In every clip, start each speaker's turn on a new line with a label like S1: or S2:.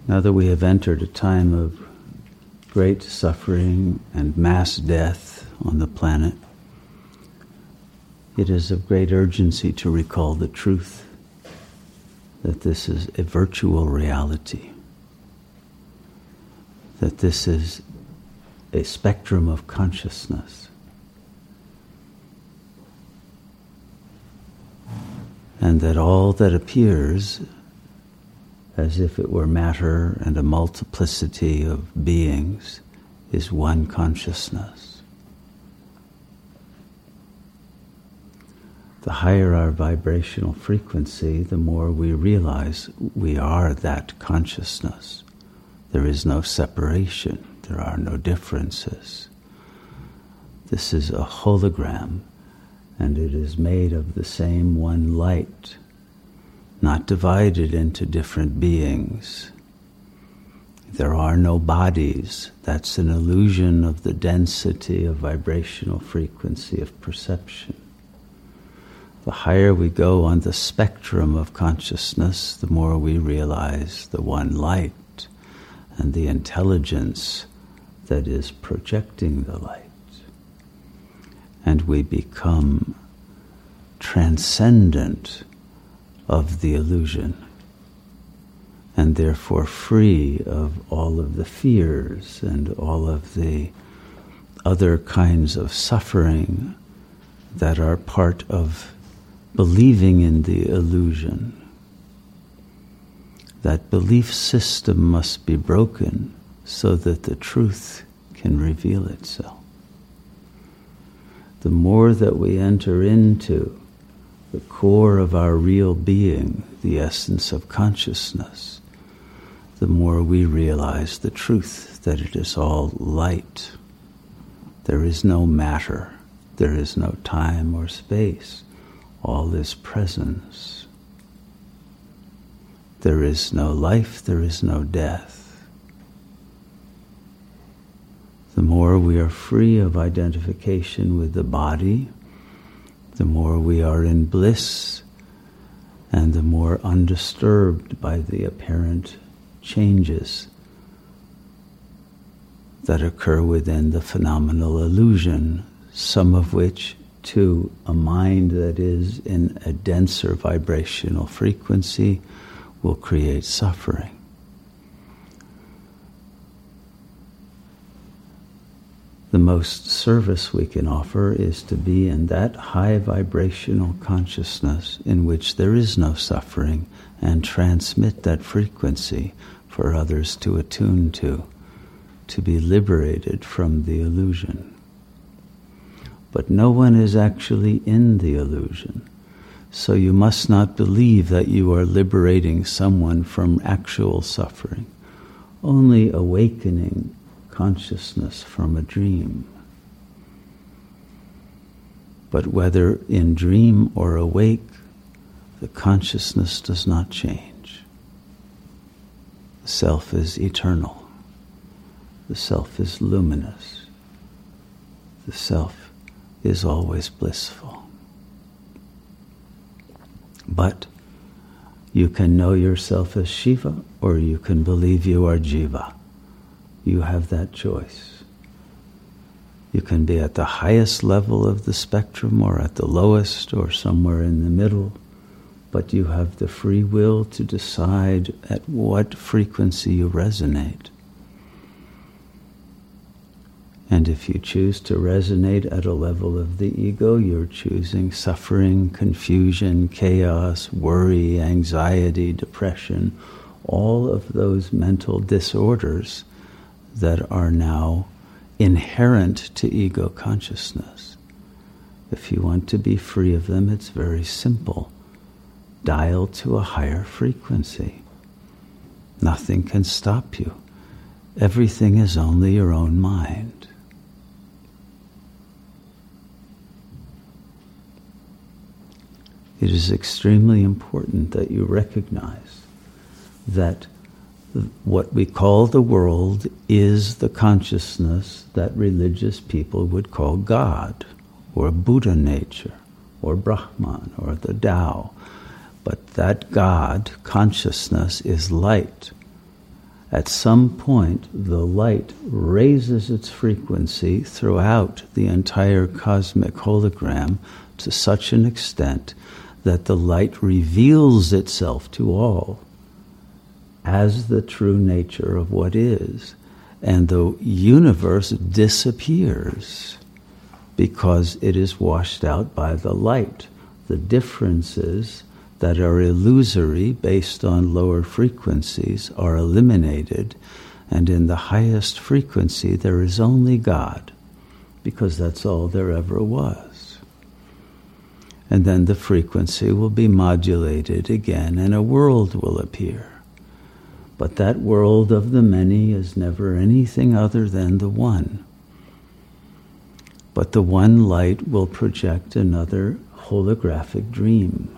S1: Now that we have entered a time of great suffering and mass death on the planet, it is of great urgency to recall the truth that this is a virtual reality, that this is a spectrum of consciousness, and that all that appears as if it were matter and a multiplicity of beings is one consciousness. The higher our vibrational frequency, the more we realize we are that consciousness. There is no separation. There are no differences. This is a hologram, and it is made of the same one light, not divided into different beings. There are no bodies. That's an illusion of the density of vibrational frequency of perception. The higher we go on the spectrum of consciousness, the more we realize the one light and the intelligence that is projecting the light. And we become transcendent of the illusion, and therefore free of all of the fears and all of the other kinds of suffering that are part of believing in the illusion. That belief system must be broken so that the truth can reveal itself. The more that we enter into the core of our real being, the essence of consciousness, the more we realize the truth that it is all light. There is no matter, there is no time or space. All is presence. There is no life, there is no death. The more we are free of identification with the body, the more we are in bliss, and the more undisturbed by the apparent changes that occur within the phenomenal illusion, some of which to a mind that is in a denser vibrational frequency will create suffering. The most service we can offer is to be in that high vibrational consciousness in which there is no suffering, and transmit that frequency for others to attune to be liberated from the illusion. But no one is actually in the illusion, so you must not believe that you are liberating someone from actual suffering, only awakening consciousness from a dream. But whether in dream or awake, the consciousness does not change. The self is eternal. The self is luminous. The self is always blissful. But you can know yourself as Shiva, or you can believe you are Jiva. You have that choice. You can be at the highest level of the spectrum, or at the lowest, or somewhere in the middle, but you have the free will to decide at what frequency you resonate. And if you choose to resonate at a level of the ego, you're choosing suffering, confusion, chaos, worry, anxiety, depression, all of those mental disorders that are now inherent to ego consciousness. If you want to be free of them, it's very simple. Dial to a higher frequency. Nothing can stop you. Everything is only your own mind. It is extremely important that you recognize that what we call the world is the consciousness that religious people would call God, or Buddha nature, or Brahman, or the Tao. But that God consciousness is light. at some point the light raises its frequency throughout the entire cosmic hologram to such an extent that the light reveals itself to all as the true nature of what is. And the universe disappears because it is washed out by the light. The differences that are illusory based on lower frequencies are eliminated, and in the highest frequency there is only God, because that's all there ever was. And then the frequency will be modulated again and a world will appear. But that world of the many is never anything other than the one. But the one light will project another holographic dream.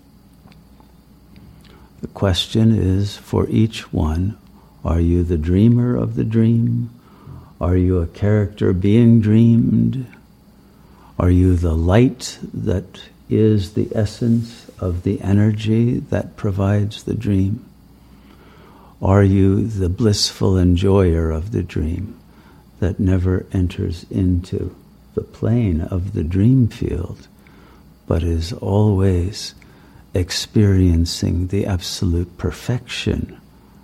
S1: The question is, for each one, are you the dreamer of the dream? Are you a character being dreamed? Are you the light that is the essence of the energy that provides the dream? Are you the blissful enjoyer of the dream that never enters into the plane of the dream field, but is always experiencing the absolute perfection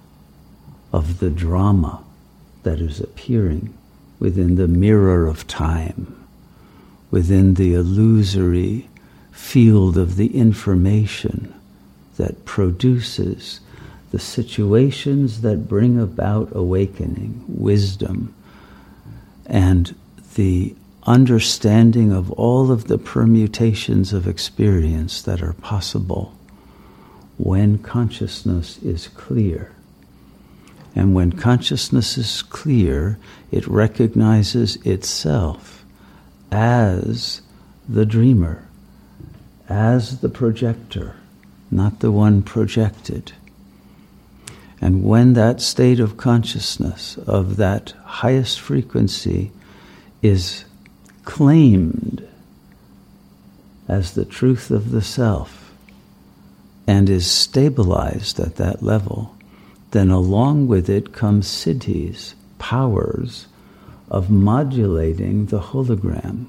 S1: of the drama that is appearing within the mirror of time, within the illusory field of the information that produces the situations that bring about awakening, wisdom, and the understanding of all of the permutations of experience that are possible when consciousness is clear. And when consciousness is clear, it recognizes itself as the dreamer, as the projector, not the one projected. And when that state of consciousness, of that highest frequency, is claimed as the truth of the self and is stabilized at that level, then along with it come siddhis, powers of modulating the hologram.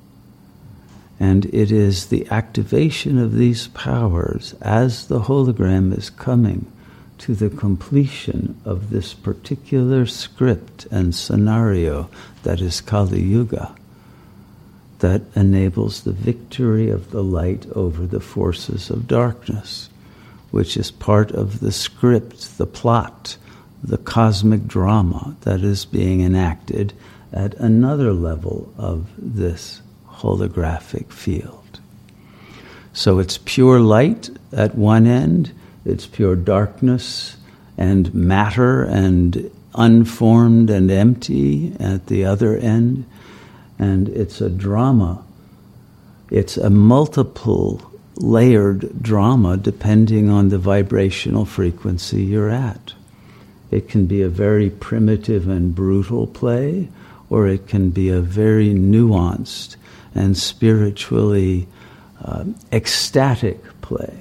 S1: And it is the activation of these powers as the hologram is coming to the completion of this particular script and scenario that is Kali Yuga, that enables the victory of the light over the forces of darkness, which is part of the script, the plot, the cosmic drama that is being enacted at another level of this holographic field. So it's pure light at one end, it's pure darkness and matter and unformed and empty at the other end. And it's a drama. It's a multiple layered drama depending on the vibrational frequency you're at. It can be a very primitive and brutal play, or it can be a very nuanced and spiritually ecstatic play.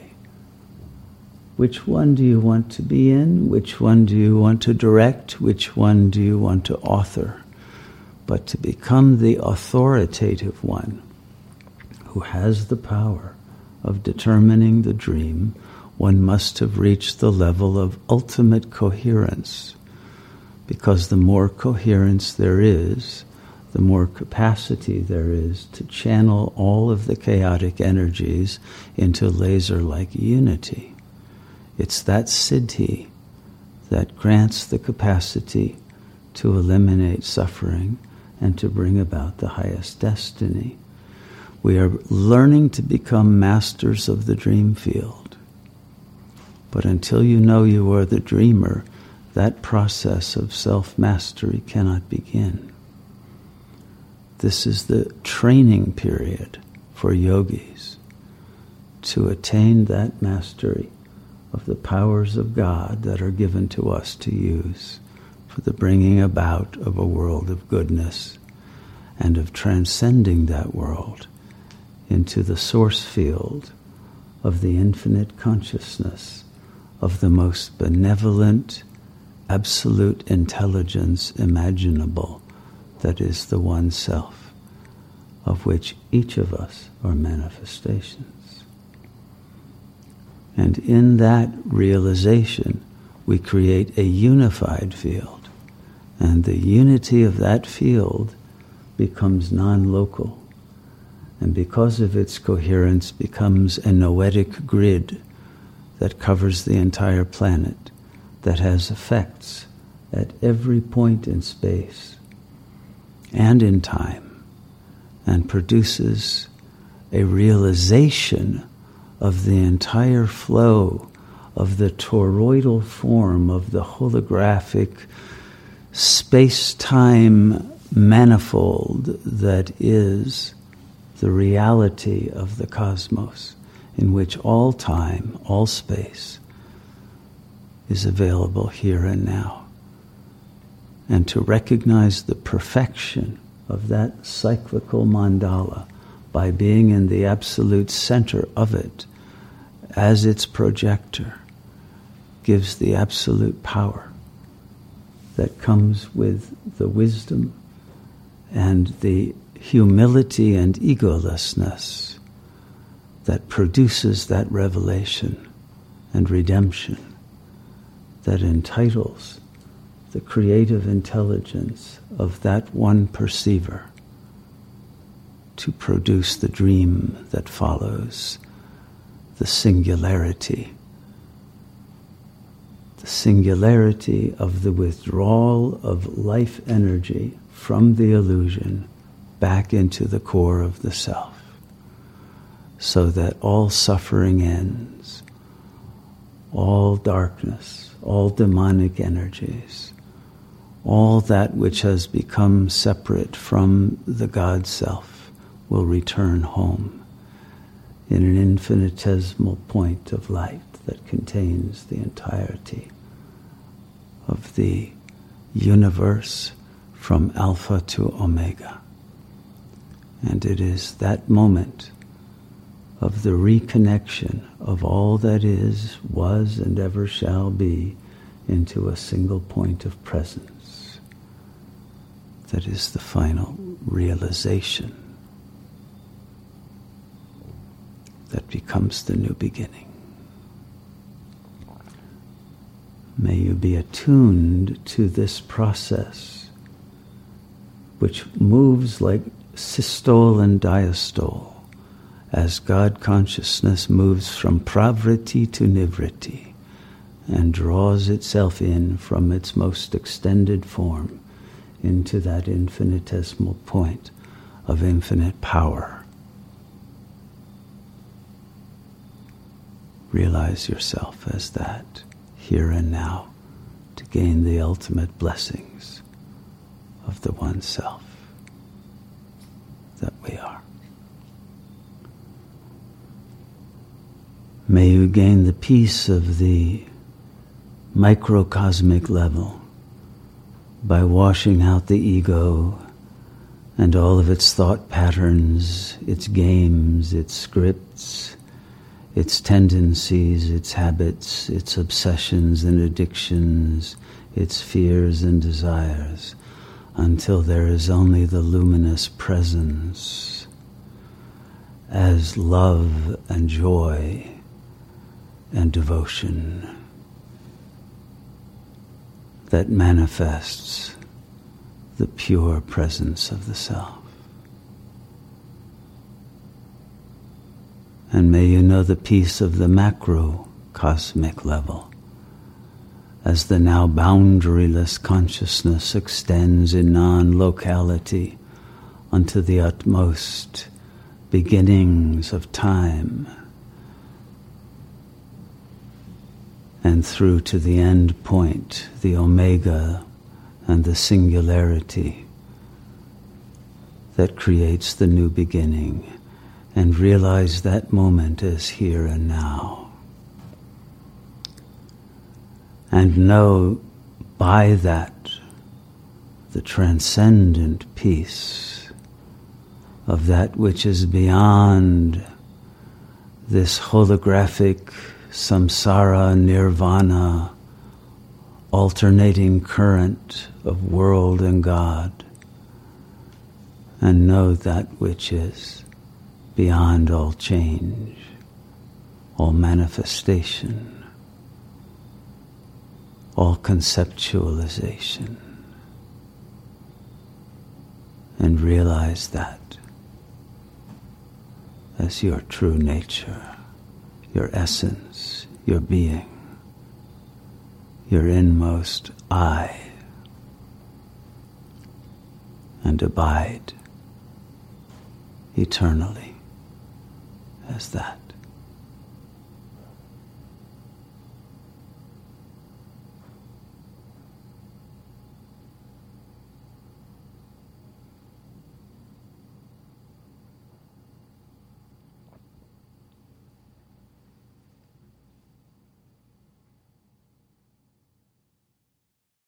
S1: Which one do you want to be in? Which one do you want to direct? Which one do you want to author? But to become the authoritative one who has the power of determining the dream, one must have reached the level of ultimate coherence. Because the more coherence there is, the more capacity there is to channel all of the chaotic energies into laser-like unity. It's that siddhi that grants the capacity to eliminate suffering and to bring about the highest destiny. We are learning to become masters of the dream field. But until you know you are the dreamer, that process of self-mastery cannot begin. This is the training period for yogis to attain that mastery of the powers of God that are given to us to use for the bringing about of a world of goodness and of transcending that world into the source field of the infinite consciousness of the most benevolent absolute intelligence imaginable that is the One Self, of which each of us are manifestations. And in that realization, we create a unified field, and the unity of that field becomes non-local, and because of its coherence becomes a noetic grid that covers the entire planet, that has effects at every point in space and in time, and produces a realization of the entire flow of the toroidal form of the holographic space-time manifold that is the reality of the cosmos, in which all time, all space is available here and now. And to recognize the perfection of that cyclical mandala by being in the absolute center of it as its projector gives the absolute power that comes with the wisdom and the humility and egolessness that produces that revelation and redemption that entitles the creative intelligence of that one perceiver to produce the dream that follows the singularity of the withdrawal of life energy from the illusion back into the core of the self, so that all suffering ends, all darkness, all demonic energies, all that which has become separate from the God Self will return home in an infinitesimal point of light that contains the entirety of the universe from Alpha to Omega. And it is that moment of the reconnection of all that is, was, and ever shall be into a single point of presence that is the final realization that becomes the new beginning. May you be attuned to this process, which moves like systole and diastole, as God consciousness moves from pravriti to nivriti and draws itself in from its most extended form into that infinitesimal point of infinite power. Realize yourself as that, here and now, to gain the ultimate blessings of the One Self that we are. May you gain the peace of the microcosmic level by washing out the ego and all of its thought patterns, its games, its scripts, its tendencies, its habits, its obsessions and addictions, its fears and desires, until there is only the luminous presence as love and joy and devotion that manifests the pure presence of the self. And may you know the peace of the macrocosmic level as the now boundaryless consciousness extends in non-locality unto the utmost beginnings of time and through to the end point, the Omega and the singularity that creates the new beginning, and realize that moment as here and now. And know by that the transcendent peace of that which is beyond this holographic samsara nirvana alternating current of world and God, and know that which is beyond all change, all manifestation, all conceptualization, and realize that as your true nature, your essence, your being, your inmost I, and abide eternally as that.